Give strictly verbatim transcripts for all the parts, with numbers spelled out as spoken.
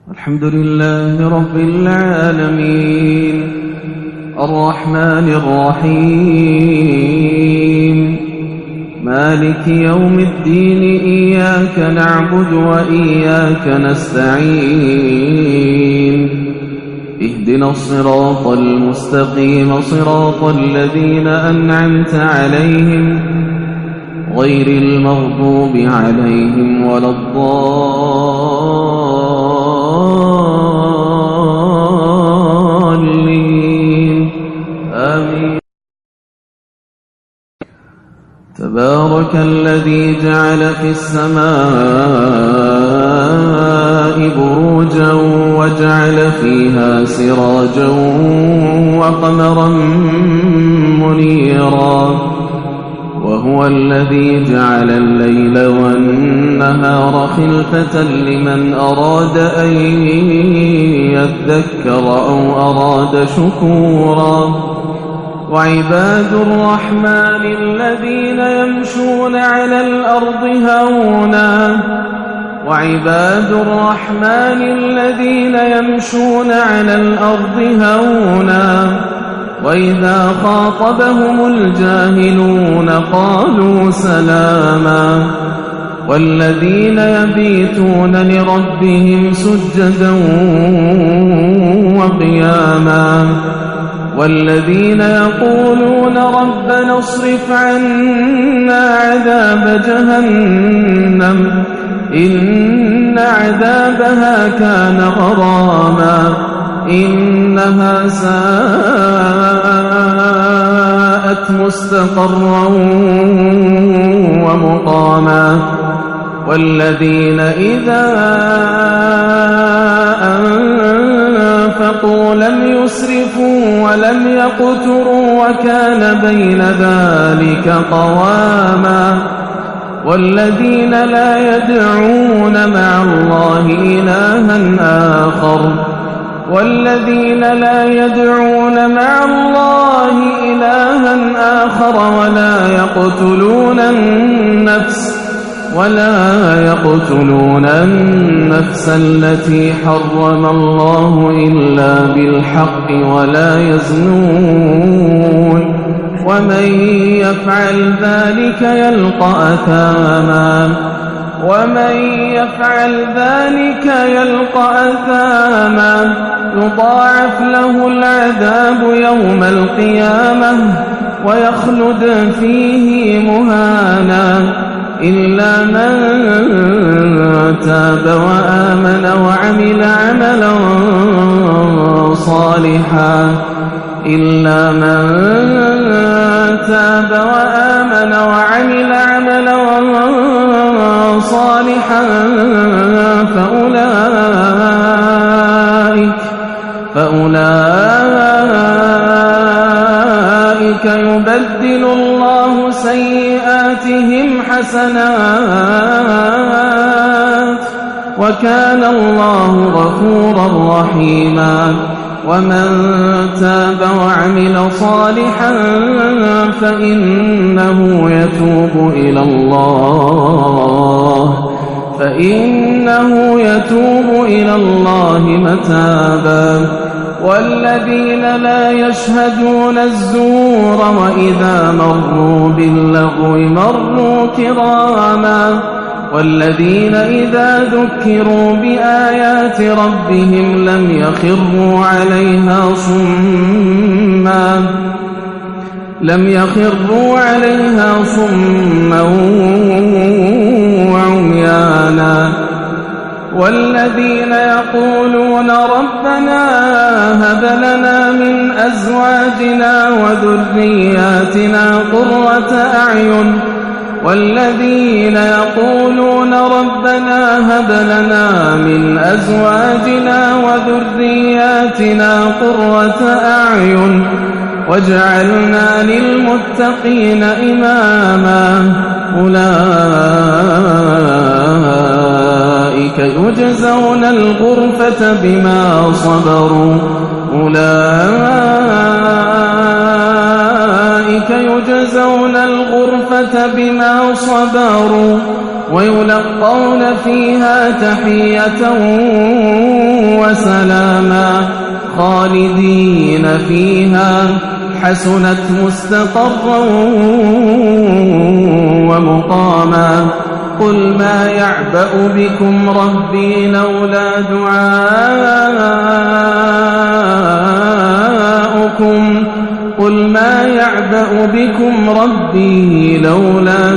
الحمد لله رب العالمين الرحمن الرحيم مالك يوم الدين إياك نعبد وإياك نستعين اهدنا الصراط المستقيم صراط الذين أنعمت عليهم غير المغضوب عليهم ولا الضالين آمين. تبارك الذي جعل في السماء بروجا وجعل فيها سراجا وقمرا منيرا وهو الذي جعل الليل والنهار خلفة لمن أراد أن يذكر أو أراد شكورا وعباد الرحمن الذين يمشون على الأرض هونا وعباد الرحمن الذين يمشون على الأرض هونا وإذا خاطبهم الجاهلون قالوا سلاما والذين يبيتون لربهم سجدا وقياما والذين يقولون ربنا اصرف عنا عذاب جهنم إن عذابها كان غراما إنها ساءت مستقرا ومقاما والذين إذا أنفقوا لم يسرفوا ولم يقتروا وكان بين ذلك قواما والذين لا يدعون مع الله إلها آخر والذين لا يدعون مع الله إلها آخر ولا يقتلون النفس ولا يقتلون النفس التي حرم الله إلا بالحق ولا يزنون ومن يفعل ذلك يلقى أثاما ومن يفعل ذلك يلقى أثاما يضاعف له العذاب يوم القيامة ويخلد فيه مهانا إلا من تاب وآمن وعمل عملا صالحا إلا من تاب وآمن وعمل عملا صالحا فأولئك فأولئك يبدل الله سيئاتهم حسنات وكان الله غفورا رحيما ومن تاب وعمل صالحا فإنه يتوب إلى الله فإنه يتوب إلى الله متابا والذين لا يشهدون الزور وإذا مروا باللغو مروا كراما والذين إذا ذكروا بآيات ربهم لم يخروا عليها صما لم يخروا عليها صما وعميانا والذين يقولون ربنا هب لنا من أزواجنا وذرياتنا قرة أعين والذين يقولون ربنا هب لنا من أزواجنا وذرياتنا قرة أعين واجعلنا للمتقين إماما أولئك يجزون الغرفة بما صبروا أولئك يجزون الغرفة بما صبروا ويلقون فيها تحية وسلاما خالدين فيها حسنت مستقرا ومقاما قل ما يعبأ بكم ربي لولا دعاؤكم قل ما يعبأ بكم ربي لولا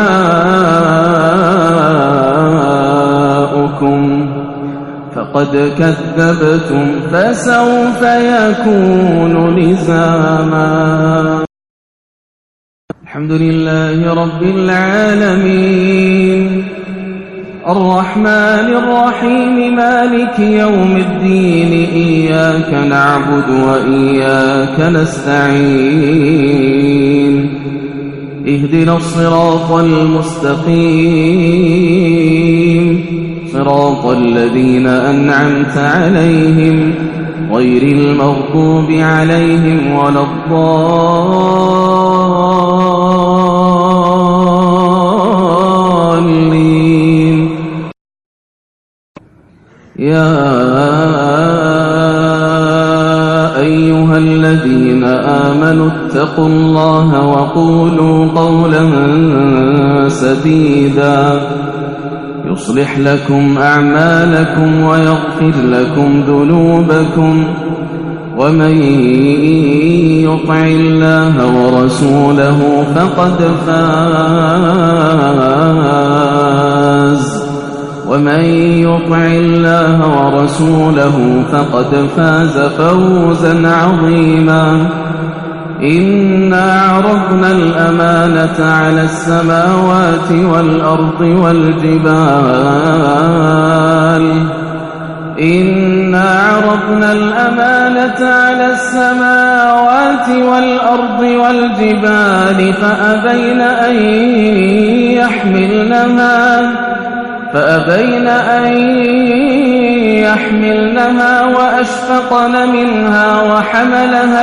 دعاؤكم فقد كذبتم فسوف يكون لزاما. الحمد لله رب العالمين الرحمن الرحيم مالك يوم الدين إياك نعبد وإياك نستعين اهدنا الصراط المستقيم صراط الذين أنعمت عليهم غير المغضوب عليهم ولا الضالين. يا أيها الذين آمنوا اتقوا الله وقولوا قولا سديدا يصلح لكم أعمالكم ويغفر لكم ذنوبكم ومن يطع الله ورسوله فقد فاز ومن يطع الله ورسوله فقد فاز فوزا عظيما. إنا عرضنا الأمانة على السماوات والأرض والجبال إنا عرضنا الأمانة على السماوات والأرض والجبال فأبين أن يحملنها فأبين أن يحملنها وأشفقن منها وحملها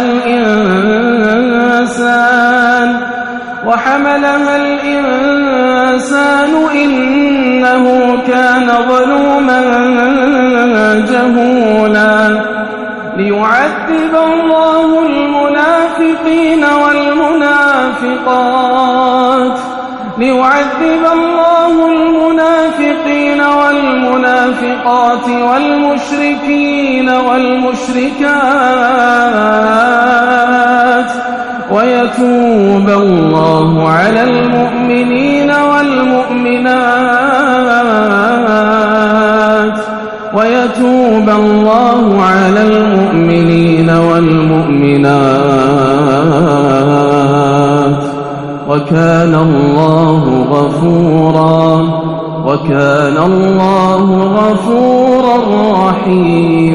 الإنسان وحملها الإنسان إنه كان ظلوما جهولا. ليعذب الله المنافقين والمنافقات ليعذب الله المنافقين والمنافقات والمشركين والمشركات ويتوب الله على المؤمنين والمؤمنات ويتوب الله على المؤمنين والمؤمنات وكان الله غفورا وكان الله غفورا رحيما.